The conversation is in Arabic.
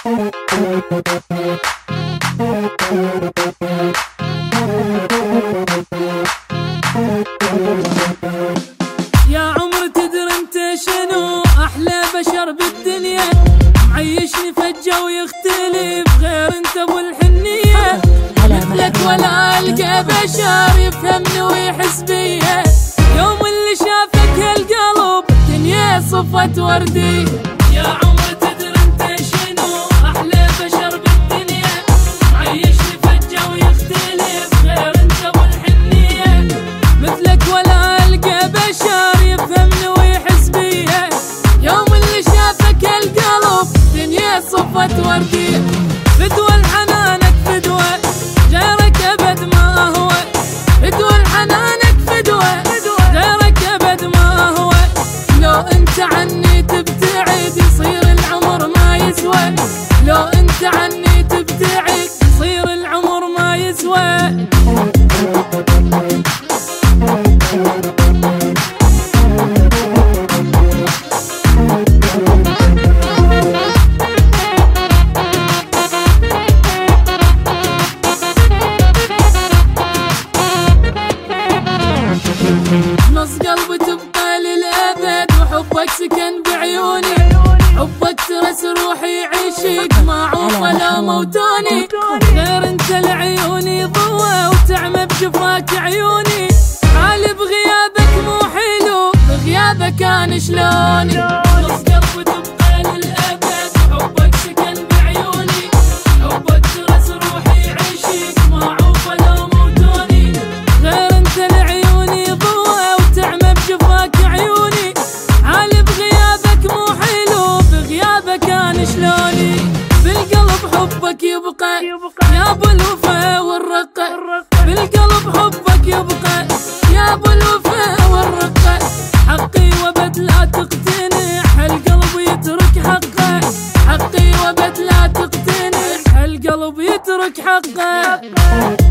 يا عمر تدري انت شنو احلى بشر بالدنيا، معيشني فجة ويختلف غير انت ابو الحنية، مثلك ولا القى بشر يفهمني ويحس بيا، يوم اللي شافك هالقلب الدنيا صفت وردي. يا عمر تدري انت شنو احلى بشر بالدنيا، معيشني فجة ويختلف غير انت ابو الحنية، مثلك ولا القى بشر يفهمني ويحس بيا، يوم اللي شافك القلب الدنيا صفت وردي. فدوى الحنانك فدوى غيرك ابد ما هو، فدوى الحنانك فدوى غيرك ابد ما هو، لو انت عني تبتعد يصير العمر ما يسوى، لو انت عني تبتعد يصير العمر ما يسوى. نص قلبي تبقى للأبد وحبك سكن بعيوني، حبك ترس روحي عشق ما عوف ولا موتوني، غير انت لعيوني ضوى وتعمى بشفاك عيوني، حالي بغيابك مو حلو بغيابك انا شلوني. نص قلبي تبقى للأبد وحبك سكن بعيوني، حبك ترس روحي عشق ما عوف ولا موتوني، غير انت لعيوني ضوى وتعمى بشفاك عيوني، حالي بغيابك مو حلو بغيابك انا شلوني. بالقلب حبك يبقى يا ابو الوفا والرقة، بالقلب حبك يبقى يا ابو الوفا والرقة، حقي وبد لا تقتنع القلب يترك حقه، حقي وبد لا تقتنع القلب يترك حقه.